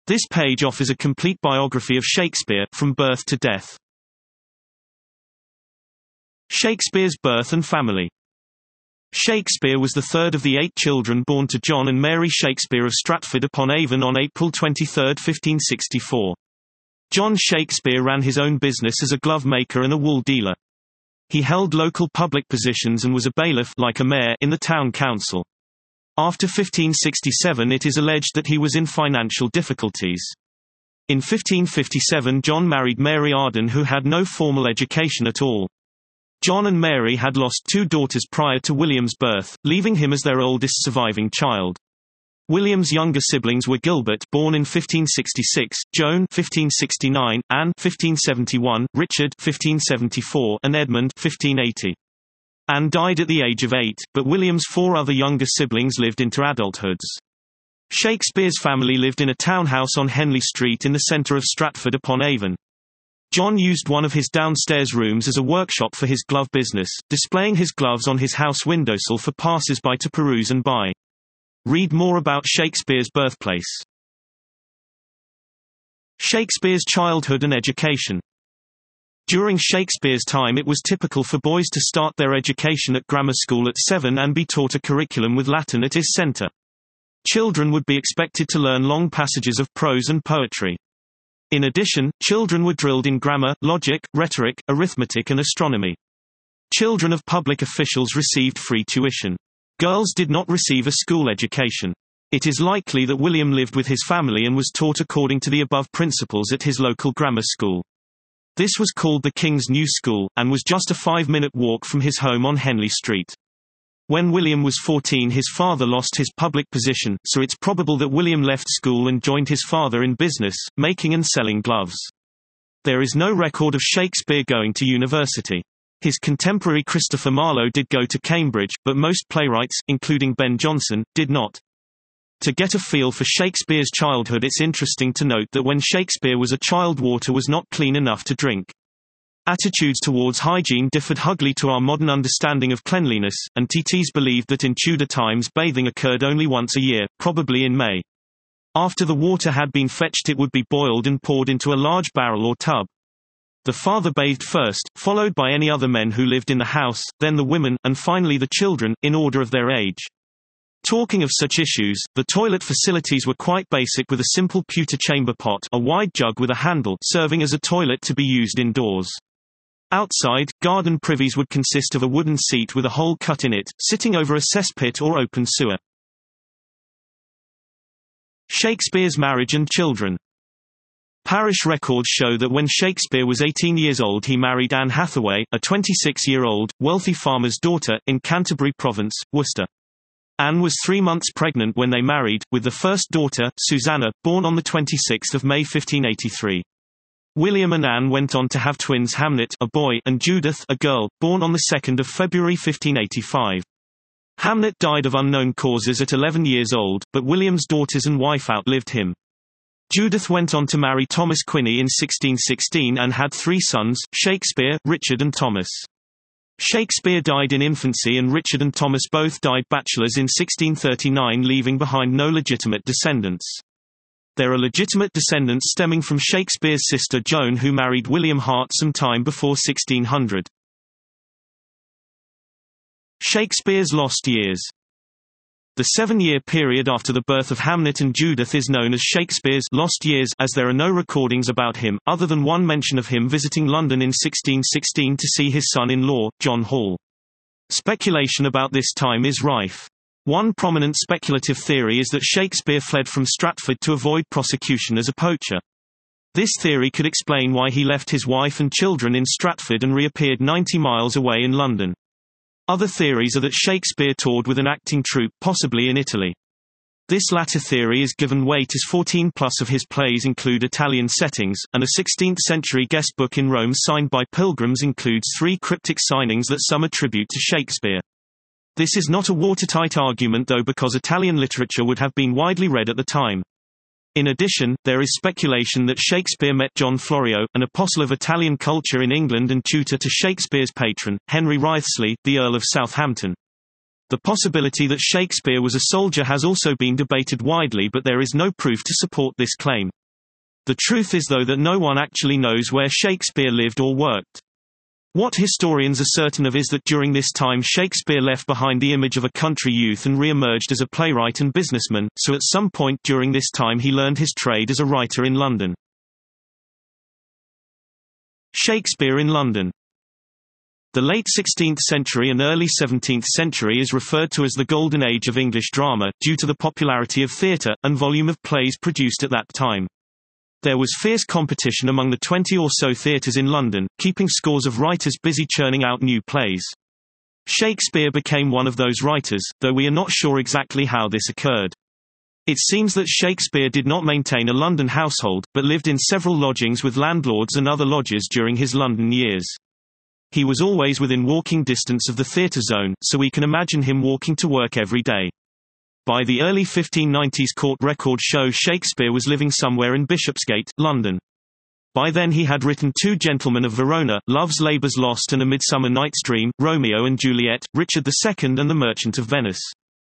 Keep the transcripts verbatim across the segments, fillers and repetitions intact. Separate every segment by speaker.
Speaker 1: This page offers a complete biography of Shakespeare, from birth to death. Shakespeare's birth and family. Shakespeare was the third of the eight children born to John and Mary Shakespeare of Stratford-upon-Avon on April twenty-third, fifteen sixty-four. John Shakespeare ran his own business as a glove maker and a wool dealer. He held local public positions and was a bailiff, like a mayor, in the town council. After fifteen sixty-seven, it is alleged that he was in financial difficulties. In fifteen fifty-seven, John married Mary Arden, who had no formal education at all. John and Mary had lost two daughters prior to William's birth, leaving him as their oldest surviving child. William's younger siblings were Gilbert, born in fifteen sixty-six, Joan fifteen sixty-nine, Anne fifteen seventy-one, Richard fifteen seventy-four, and Edmund fifteen eighty. Anne died at the age of eight, but William's four other younger siblings lived into adulthoods. Shakespeare's family lived in a townhouse on Henley Street in the centre of Stratford-upon-Avon. John used one of his downstairs rooms as a workshop for his glove business, displaying his gloves on his house windowsill for passers-by to peruse and buy. Read more about Shakespeare's birthplace. Shakespeare's childhood and education. During Shakespeare's time, it was typical for boys to start their education at grammar school at seven and be taught a curriculum with Latin at his centre. Children would be expected to learn long passages of prose and poetry. In addition, children were drilled in grammar, logic, rhetoric, arithmetic and astronomy. Children of public officials received free tuition. Girls did not receive a school education. It is likely that William lived with his family and was taught according to the above principles at his local grammar school. This was called the King's New School, and was just a five-minute walk from his home on Henley Street. When William was fourteen, his father lost his public position, so it's probable that William left school and joined his father in business, making and selling gloves. There is no record of Shakespeare going to university. His contemporary Christopher Marlowe did go to Cambridge, but most playwrights, including Ben Jonson, did not. To get a feel for Shakespeare's childhood, it's interesting to note that when Shakespeare was a child, water was not clean enough to drink. Attitudes towards hygiene differed hugely to our modern understanding of cleanliness, and T Ts believed that in Tudor times bathing occurred only once a year, probably in May. After the water had been fetched, it would be boiled and poured into a large barrel or tub. The father bathed first, followed by any other men who lived in the house, then the women, and finally the children, in order of their age. Talking of such issues, the toilet facilities were quite basic, with a simple pewter chamber pot, a wide jug with a handle, serving as a toilet to be used indoors. Outside, garden privies would consist of a wooden seat with a hole cut in it, sitting over a cesspit or open sewer. Shakespeare's marriage and children. Parish records show that when Shakespeare was eighteen years old, he married Anne Hathaway, a twenty-six-year-old, wealthy farmer's daughter, in Canterbury Province, Worcester. Anne was three months pregnant when they married, with the first daughter, Susanna, born on the twenty-sixth of May fifteen eighty-three. William and Anne went on to have twins Hamnet, a boy, and Judith, a girl, born on the second of February fifteen eighty-five. Hamnet died of unknown causes at eleven years old, but William's daughters and wife outlived him. Judith went on to marry Thomas Quinney in sixteen sixteen and had three sons, Shakespeare, Richard and Thomas. Shakespeare died in infancy and Richard and Thomas both died bachelors in sixteen thirty-nine, leaving behind no legitimate descendants. There are legitimate descendants stemming from Shakespeare's sister Joan, who married William Hart some time before sixteen hundred. Shakespeare's lost years. The seven-year period after the birth of Hamnet and Judith is known as Shakespeare's lost years, as there are no recordings about him, other than one mention of him visiting London in sixteen sixteen to see his son-in-law, John Hall. Speculation about this time is rife. One prominent speculative theory is that Shakespeare fled from Stratford to avoid prosecution as a poacher. This theory could explain why he left his wife and children in Stratford and reappeared ninety miles away in London. Other theories are that Shakespeare toured with an acting troupe, possibly in Italy. This latter theory is given weight as fourteen plus of his plays include Italian settings, and a sixteenth century guest book in Rome signed by pilgrims includes three cryptic signings that some attribute to Shakespeare. This is not a watertight argument though, because Italian literature would have been widely read at the time. In addition, there is speculation that Shakespeare met John Florio, an apostle of Italian culture in England and tutor to Shakespeare's patron, Henry Wriothesley, the Earl of Southampton. The possibility that Shakespeare was a soldier has also been debated widely, but there is no proof to support this claim. The truth is though that no one actually knows where Shakespeare lived or worked. What historians are certain of is that during this time Shakespeare left behind the image of a country youth and re-emerged as a playwright and businessman, so at some point during this time he learned his trade as a writer in London. Shakespeare in London. The late sixteenth century and early seventeenth century is referred to as the Golden Age of English drama, due to the popularity of theatre, and volume of plays produced at that time. There was fierce competition among the twenty or so theatres in London, keeping scores of writers busy churning out new plays. Shakespeare became one of those writers, though we are not sure exactly how this occurred. It seems that Shakespeare did not maintain a London household, but lived in several lodgings with landlords and other lodgers during his London years. He was always within walking distance of the theatre zone, so we can imagine him walking to work every day. By the early fifteen nineties court records show Shakespeare was living somewhere in Bishopsgate, London. By then he had written Two Gentlemen of Verona, Love's Labour's Lost and A Midsummer Night's Dream, Romeo and Juliet, Richard the Second and The Merchant of Venice.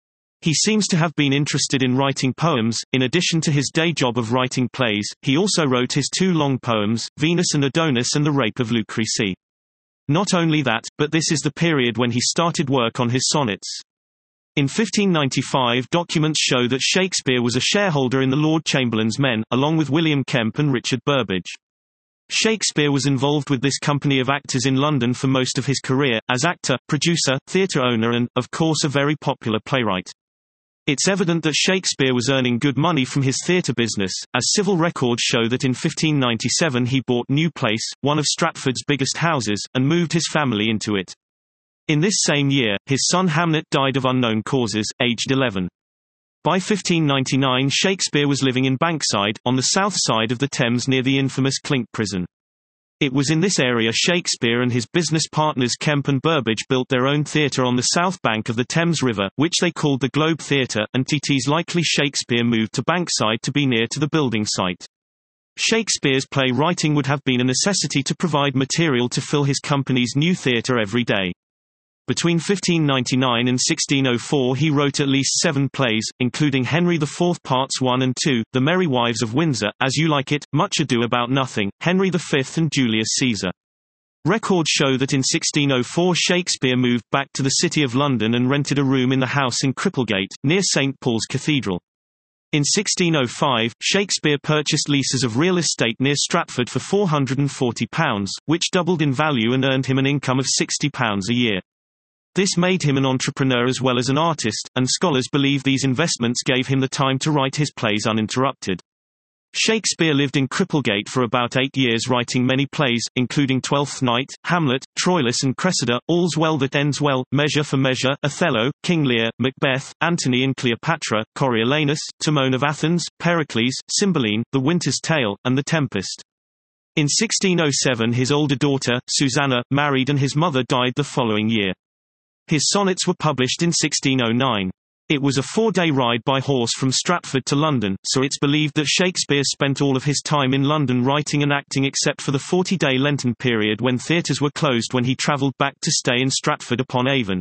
Speaker 1: He seems to have been interested in writing poems. In addition to his day job of writing plays, he also wrote his two long poems, Venus and Adonis and The Rape of Lucrece. Not only that, but this is the period when he started work on his sonnets. In fifteen ninety-five documents show that Shakespeare was a shareholder in the Lord Chamberlain's Men, along with William Kemp and Richard Burbage. Shakespeare was involved with this company of actors in London for most of his career, as actor, producer, theatre owner and, of course, a very popular playwright. It's evident that Shakespeare was earning good money from his theatre business, as civil records show that in fifteen ninety-seven he bought New Place, one of Stratford's biggest houses, and moved his family into it. In this same year, his son Hamlet died of unknown causes, aged eleven. By fifteen ninety-nine Shakespeare was living in Bankside, on the south side of the Thames near the infamous Clink prison. It was in this area Shakespeare and his business partners Kemp and Burbage built their own theatre on the south bank of the Thames River, which they called the Globe Theatre, and it is likely Shakespeare moved to Bankside to be near to the building site. Shakespeare's play writing would have been a necessity to provide material to fill his company's new theatre every day. Between fifteen ninety-nine and sixteen oh four he wrote at least seven plays, including Henry the Fourth Parts one and two, The Merry Wives of Windsor, As You Like It, Much Ado About Nothing, Henry the Fifth and Julius Caesar. Records show that in sixteen oh four Shakespeare moved back to the City of London and rented a room in the house in Cripplegate, near Saint Paul's Cathedral. In sixteen oh five, Shakespeare purchased leases of real estate near Stratford for four hundred forty pounds, which doubled in value and earned him an income of sixty pounds a year. This made him an entrepreneur as well as an artist, and scholars believe these investments gave him the time to write his plays uninterrupted. Shakespeare lived in Cripplegate for about eight years writing many plays, including Twelfth Night, Hamlet, Troilus and Cressida, All's Well That Ends Well, Measure for Measure, Othello, King Lear, Macbeth, Antony and Cleopatra, Coriolanus, Timon of Athens, Pericles, Cymbeline, The Winter's Tale, and The Tempest. In sixteen oh seven his older daughter, Susanna, married and his mother died the following year. His sonnets were published in sixteen oh nine. It was a four-day ride by horse from Stratford to London, so it's believed that Shakespeare spent all of his time in London writing and acting except for the forty-day Lenten period when theatres were closed when he travelled back to stay in Stratford-upon-Avon.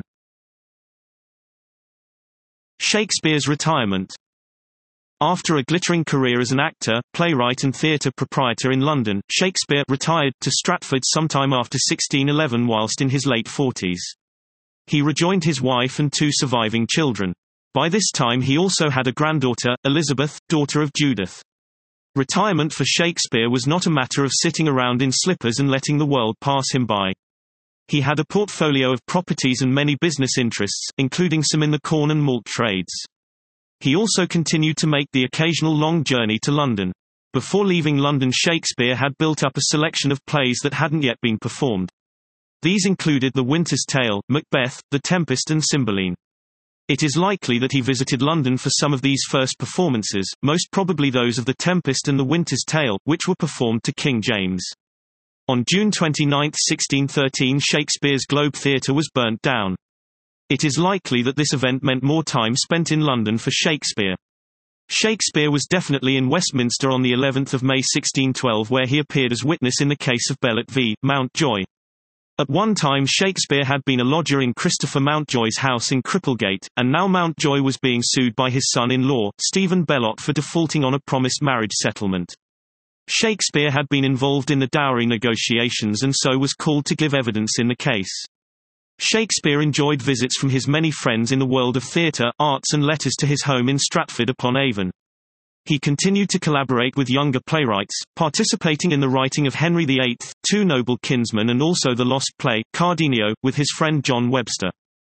Speaker 1: Shakespeare's retirement. After a glittering career as an actor, playwright and theatre proprietor in London, Shakespeare retired to Stratford sometime after sixteen eleven whilst in his late forties. He rejoined his wife and two surviving children. By this time he also had a granddaughter, Elizabeth, daughter of Judith. Retirement for Shakespeare was not a matter of sitting around in slippers and letting the world pass him by. He had a portfolio of properties and many business interests, including some in the corn and malt trades. He also continued to make the occasional long journey to London. Before leaving London, Shakespeare had built up a selection of plays that hadn't yet been performed. These included The Winter's Tale, Macbeth, The Tempest and Cymbeline. It is likely that he visited London for some of these first performances, most probably those of The Tempest and The Winter's Tale, which were performed to King James. On June twenty-ninth sixteen thirteen Shakespeare's Globe Theatre was burnt down. It is likely that this event meant more time spent in London for Shakespeare. Shakespeare was definitely in Westminster on the eleventh of May sixteen twelve where he appeared as witness in the case of Belot v. Mountjoy. At one time Shakespeare had been a lodger in Christopher Mountjoy's house in Cripplegate, and now Mountjoy was being sued by his son-in-law, Stephen Belot, for defaulting on a promised marriage settlement. Shakespeare had been involved in the dowry negotiations and so was called to give evidence in the case. Shakespeare enjoyed visits from his many friends in the world of theatre, arts and letters to his home in Stratford-upon-Avon. He continued to collaborate with younger playwrights, participating in the writing of Henry the Eighth, Two Noble Kinsmen and also the lost play, Cardenio, with his friend John Webster.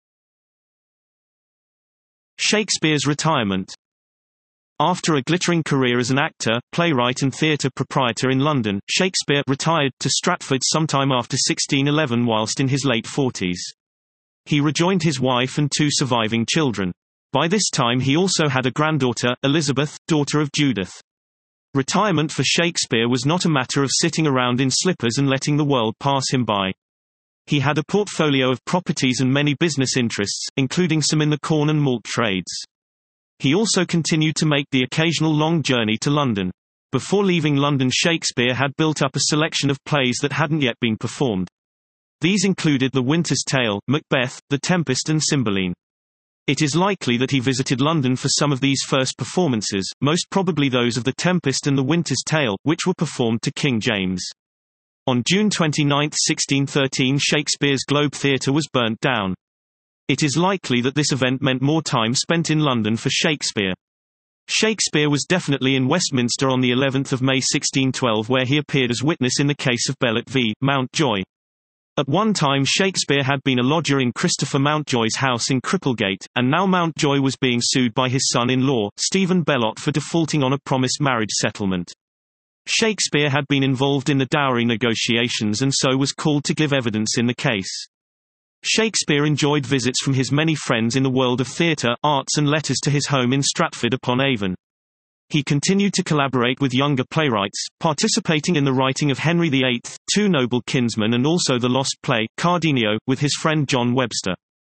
Speaker 1: Shakespeare's retirement. After a glittering career as an actor, playwright and theatre proprietor in London, Shakespeare retired to Stratford sometime after sixteen eleven whilst in his late forties. He rejoined his wife and two surviving children. By this time he also had a granddaughter, Elizabeth, daughter of Judith. Retirement for Shakespeare was not a matter of sitting around in slippers and letting the world pass him by. He had a portfolio of properties and many business interests, including some in the corn and malt trades. He also continued to make the occasional long journey to London. Before leaving London, Shakespeare had built up a selection of plays that hadn't yet been performed. These included The Winter's Tale, Macbeth, The Tempest and Cymbeline. It is likely that he visited London for some of these first performances, most probably those of The Tempest and The Winter's Tale, which were performed to King James. On June twenty-ninth, sixteen thirteen, Shakespeare's Globe Theatre was burnt down. It is likely that this event meant more time spent in London for Shakespeare. Shakespeare was definitely in Westminster on the eleventh of May sixteen twelve, where he appeared as witness in the case of Belot v. Mountjoy. At one time Shakespeare had been a lodger in Christopher Mountjoy's house in Cripplegate, and now Mountjoy was being sued by his son-in-law, Stephen Belot, for defaulting on a promised marriage settlement. Shakespeare had been involved in the dowry negotiations and so was called to give evidence in the case. Shakespeare enjoyed visits from his many friends in the world of theatre, arts and letters to his home in Stratford-upon-Avon. He continued to collaborate with younger playwrights, participating in the writing of Henry the Eighth, Two Noble Kinsmen and also the lost play, Cardenio, with his friend John Webster.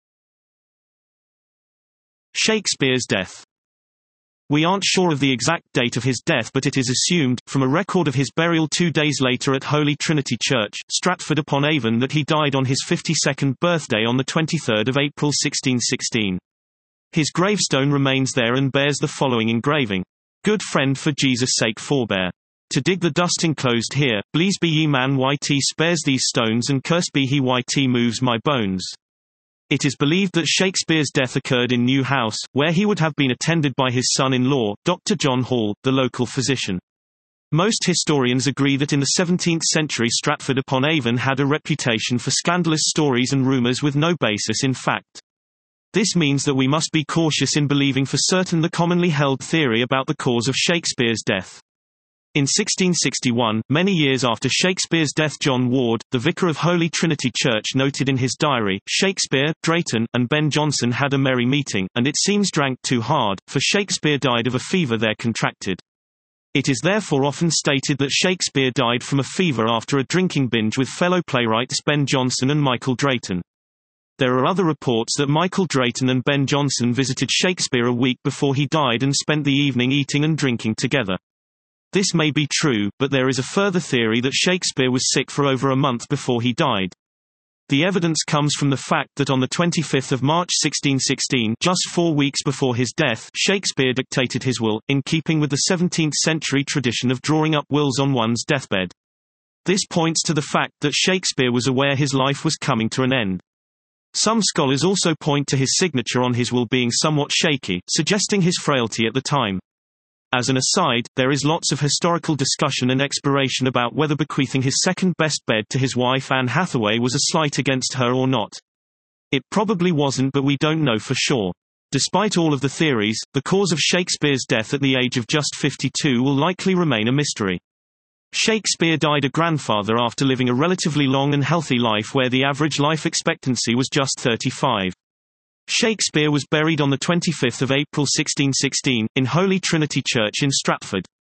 Speaker 1: Shakespeare's death. We aren't sure of the exact date of his death, but it is assumed, from a record of his burial two days later at Holy Trinity Church, Stratford-upon-Avon, that he died on his fifty-second birthday on the twenty-third of April sixteen sixteen. His gravestone remains there and bears the following engraving. Good friend, for Jesus' sake forbear. To dig the dust enclosed here, please be ye man yt spares these stones and cursed be he yt moves my bones. It is believed that Shakespeare's death occurred in New House, where he would have been attended by his son-in-law, Doctor John Hall, the local physician. Most historians agree that in the seventeenth century Stratford-upon-Avon had a reputation for scandalous stories and rumours with no basis in fact. This means that we must be cautious in believing for certain the commonly held theory about the cause of Shakespeare's death. In sixteen sixty-one, many years after Shakespeare's death, John Ward, the vicar of Holy Trinity Church, noted in his diary, Shakespeare, Drayton, and Ben Jonson had a merry meeting, and it seems drank too hard, for Shakespeare died of a fever there contracted. It is therefore often stated that Shakespeare died from a fever after a drinking binge with fellow playwrights Ben Jonson and Michael Drayton. There are other reports that Michael Drayton and Ben Jonson visited Shakespeare a week before he died and spent the evening eating and drinking together. This may be true, but there is a further theory that Shakespeare was sick for over a month before he died. The evidence comes from the fact that on the twenty-fifth of March sixteen sixteen, just four weeks before his death, Shakespeare dictated his will, in keeping with the seventeenth century tradition of drawing up wills on one's deathbed. This points to the fact that Shakespeare was aware his life was coming to an end. Some scholars also point to his signature on his will being somewhat shaky, suggesting his frailty at the time. As an aside, there is lots of historical discussion and exploration about whether bequeathing his second-best bed to his wife Anne Hathaway was a slight against her or not. It probably wasn't, but we don't know for sure. Despite all of the theories, the cause of Shakespeare's death at the age of just fifty-two will likely remain a mystery. Shakespeare died a grandfather after living a relatively long and healthy life where the average life expectancy was just thirty-five. Shakespeare was buried on the twenty-fifth of April sixteen sixteen, in Holy Trinity Church in Stratford.